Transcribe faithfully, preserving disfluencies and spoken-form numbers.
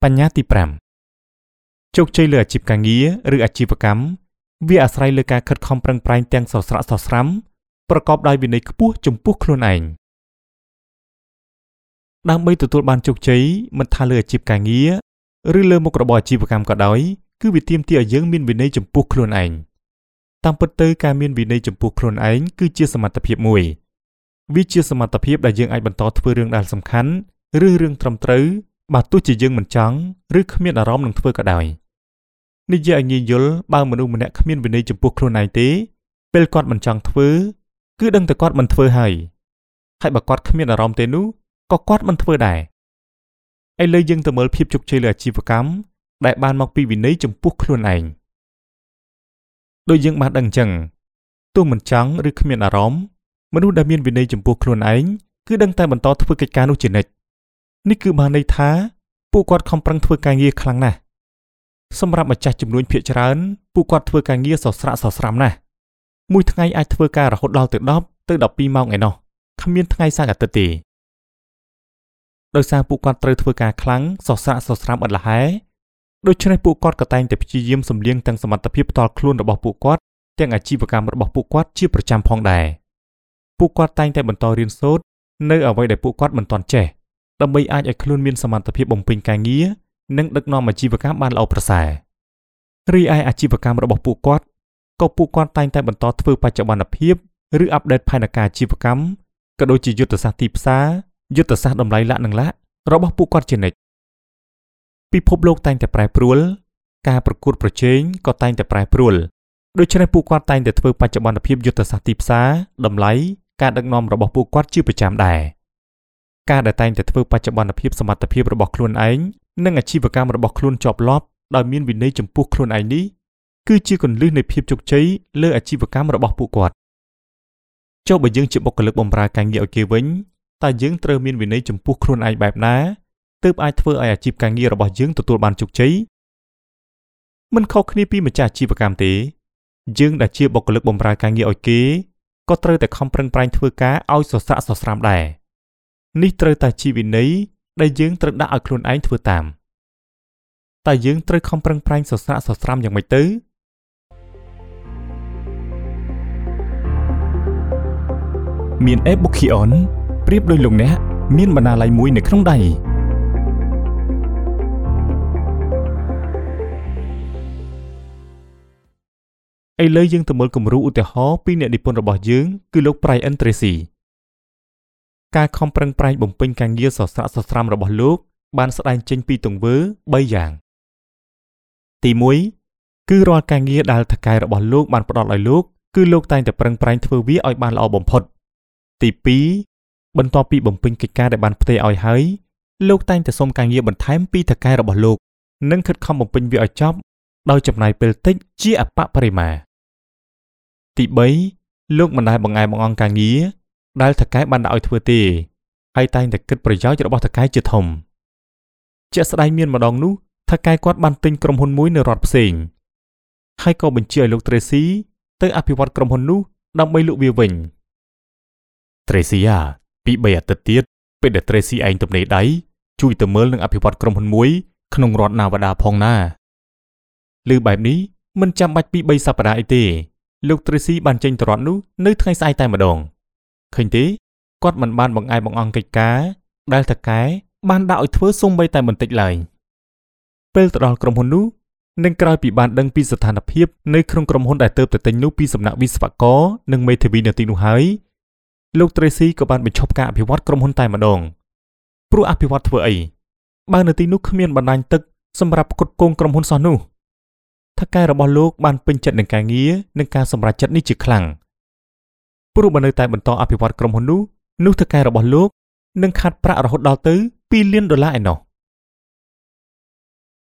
បញ្ញត្តិទីប្រាំជោគជ័យលើអាជីពការងារឬអាជីវកម្មវាអាស្រ័យលើការខិតខំប្រឹងប្រែងទាំងសស្រាក់សស្រាំប្រកបដោយវិន័យខ្ពស់ចំពោះខ្លួនឯងដើម្បីទទួលបានជោគជ័យមិនថាលើអាជីពការងារឬលើមុខរបរអាជីវកម្មក៏ដោយគឺវាទាមទារឲ្យយើងមានវិន័យចំពោះខ្លួនឯងតាមពិតទៅការមានវិន័យចំពោះខ្លួនឯងគឺជាសមត្ថភាពមួយវាជាសមត្ថភាពដែលយើងអាចបន្តធ្វើរឿងដែលសំខាន់ឬរឿងត្រឹមត្រូវបើទោះជាយើងមិនចង់ឬគ្មានអារម្មណ៍នឹងធ្វើក៏ដោយនិយាយឲ្យងាយយល់បើមនុស្សម្នាក់គ្មានវិន័យចំពោះខ្លួនឯងទេពេលគាត់មិនចង់ធ្វើគឺដឹងតែគាត់មិនធ្វើហើយហើយបើគាត់គ្មានអារម្មណ៍ទេនោះក៏គាត់មិនធ្វើដែរឥឡូវយើងទៅមើលភាពជោគជ័យលើអាជីវកម្មដែលបានមកពីវិន័យចំពោះខ្លួនឯងដូចយើងបានដឹងអញ្ចឹងទោះមិនចង់ឬគ្មានអារម្មណ៍មនុស្សដែលមានវិន័យចំពោះខ្លួនឯងគឺដឹងតែបន្តធ្វើកិច្ចការនោះជានិច្ចនេះគឺបានន័យថាពួកគាត់ខំប្រឹងធ្វើការងារខ្លាំងណាស់សម្រាប់ម្ចាស់ជំនួញភាគច្រើនពួកគាត់ធ្វើការងារសស្រាក់សស្រាំណាស់មួយថ្ងៃអាចធ្វើការរហូតដល់ទៅដប់ទៅដប់ពីរម៉ោងឯណោះគ្មានថ្ងៃសៅរ៍អាទិត្យទេដោយសារពួកគាត់ត្រូវធ្វើការខ្លាំងសស្រាក់សស្រាំឥតលះហែដូច្នេះពួកគាត់ក៏តែងតែព្យាយាមសម្លៀងទាំងសមត្ថភាពផ្ទាល់ខ្លួនរបស់ពួកគាត់ទាំងអាជីវកម្មរបស់ពួកគាត់ជាប្រចាំផងដែរពួកគាត់តែងតែបន្តរៀនសូត្រនៅអ្វីដែលពួកគាត់មិនទាន់ចេះដើម្បីអាចឲ្យខ្លួនមានសមត្ថភាពបំពេញការងារនិងដឹកនាំអាជីវកម្មបានល្អប្រសើររីឯអាជីវកម្មរបស់ពួកគាត់ក៏ពួកគាត់តែងតែបន្តធ្វើបច្ចុប្បន្នភាពឬអាប់ដេតផែនការអាជីវកម្មក៏ដូចជាយុទ្ធសាស្ត្រទីផ្សារយុទ្ធសាស្ត្រតម្លៃលក្ខនឹងលក្ខរបស់ពួកគាត់ជានិច្ចពិភពលោកតែងតែប្រែប្រួលការប្រកួតប្រជែងក៏តែងតែប្រែប្រួលដូច្នេះពួកគាត់តែងតែធ្វើបច្ចុប្បន្នភាពយុទ្ធសាស្ត្រទីផ្សារតម្លៃការដឹកនាំរបស់ពួកគាត់ជាប្រចាំដែរការដែលតែងតែធ្វើបច្ចុប្បន្នភាពសមត្ថភាពរបស់ខ្លួនឯងនិងអាជីវកម្មរបស់ខ្លួនជាប់លាប់ដោយមានវិន័យចំពោះខ្លួនឯងនេះគឺជាគន្លឹះនៃភាពជោគជ័យលើអាជីវកម្មរបស់ពួកគាត់ចុះបើយើងជាបុគ្គលិកបម្រើការងារឲ្យគេវិញតើយើងត្រូវមានវិន័យចំពោះខ្លួនឯងបែបណាទើបអាចធ្វើឲ្យអាជីពការងាររបស់យើងទទួលបានជោគជ័យមិនខុសគ្នាពីម្ចាស់អាជីវកម្មទេយើងដែលជាបុគ្គលិកបម្រើការងារឲ្យគេក៏ត្រូវតែខំប្រឹងប្រែងធ្វើការឲ្យសស្រាក់សស្រាំដែរនេះត្រូវតែជាវិន័យដែលយើងត្រូវដាក់ឲ្យខ្លួនឯងធ្វើតាមតែយើងត្រូវខំប្រឹងប្រែងសស្រាក់សស្រាំយ៉ាងម៉េចទៅមាន e-Bookion ប្រៀបដូចលោកអ្នកមានបណ្ណាល័យមួយនៅក្នុងដៃឥឡូវយើងទៅមើលគំរូឧទាហរណ៍ពីអ្នកនិពន្ធរបស់យើងគឺលោក Brian Tracy ការខំប្រឹងប្រែងបំពេញការងារសស្រាក់សស្រាំរបស់លោកបានស្ដែងចេញពីទង្វើបីយ៉ាងទីមួយគឺរាល់ការងារដែលថៅកែរបស់លោកបានផ្ដល់ឲ្យលោកគឺលោកតែងតែប្រឹងប្រែងធ្វើវាឲ្យបានល្អបំផុតទីពីរបន្ទាប់ពីបំពេញកិច្ចការដែលបានផ្ទេរឲ្យហើយលោកតែងតែសុំការងារបន្ថែមពីថៅកែរបស់លោកនិងខិតខំបំពេញវាឲ្យចប់ដោយចំណាយពេលតិចជាអបបរិមាទីបីលោកមិនដែលបង្អែបង្អង់ការងារដែលថៅកែបានដាក់ឲ្យធ្វើទេហើយតែងតែគិតប្រយោជន៍របស់ថៅកែជាធំជាក់ស្ដែងមានម្ដងនោះថៅកែគាត់បានទិញក្រុមហ៊ុនមួយនៅរដ្ឋផ្សេងហើយក៏បញ្ជាឲ្យលោក Tracy ទៅអភិវឌ្ឍក្រុមហ៊ុននោះដើម្បីលក់វាវិញ Tracy អាពីបីអាទិត្យទៀតពេលដែល Tracy ឯងទំនេរដៃជួយទៅមើលនឹងអភិវឌ្ឍក្រុមហ៊ុនមួយក្នុងរដ្ឋ Nevada ផងណាឮបែបនេះមិនចាំបាច់ពីបីសប្តាហ៍អីទេលោក Tracy បានចេញទៅរដ្ឋនោះនៅថ្ងៃស្អែកតែម្ដងឃើញទេគាត់មិនបានបង្អែបង្អង់កិច្ចការដែលថៅកែបានដាក់ឲ្យធ្វើសូម្បីតែបន្តិចឡើយពេលទៅដល់ក្រុមហ៊ុននោះនិងក្រោយពីបានដឹងពីស្ថានភាពនៅក្នុងក្រុមហ៊ុនដែលទើបតែទិញនោះពីសំណាក់វិស្វករនិងមេធាវីនៅទីនោះហើយលោក Tracy ក៏បានបញ្ឈប់ការអភិវឌ្ឍក្រុមហ៊ុនតែម្ដងព្រោះអភិវឌ្ឍធ្វើអីបើនៅទីនោះគ្មានបណ្ដាញទឹកសម្រាប់ផ្គត់ផ្គង់ក្រុមហ៊ុនសោះនោះថៅកែរបស់លោកបានពេញចិត្តនឹងការងារនិងការសម្រេចចិត្តនេះជាខ្លាំងព្រោះបើនៅតែបន្តអភិវឌ្ឍក្រុមហ៊ុននោះនោះថៅកែរបស់លោកនឹងខាត់ប្រាក់រហូតដល់ទៅពីរលានដុល្លារឯណោះ